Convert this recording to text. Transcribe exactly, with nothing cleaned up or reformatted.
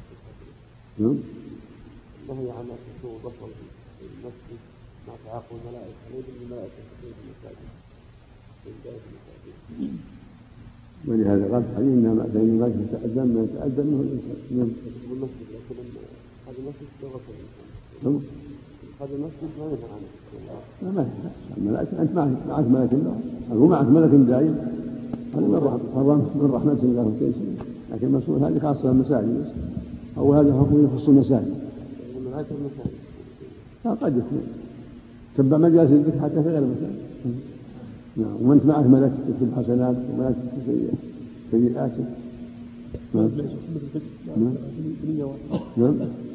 نعم. النهي عن الحضور بشر في المسجد مع تعاقب الملائكة، ليس الملائكة في المساجد في بداية المساجد. ولهذا قال حديث إنما بين الملائكة يتأذن ما يتأذن منه الإنسان. نعم. المسجد لكن هذا المسجد لغة الإنسان. نعم. هذا المسجد ما ينهى عنه. لا ما ينهى. الملائكة أنت معك معك ملك الله، هو معك ملك دائم، هذا من رحمة الله وتيسيره. لكن المسؤول هذه خاصة المساجد، أو هذا حكم يخص المساجد. الملائكة المساجد. لا قد يكون تبع مجالس الذكر حتى في غير المساجد. نعم. وأنت معك ملك يكتب حسنات وملك يكتب سيئات. نعم. نعم.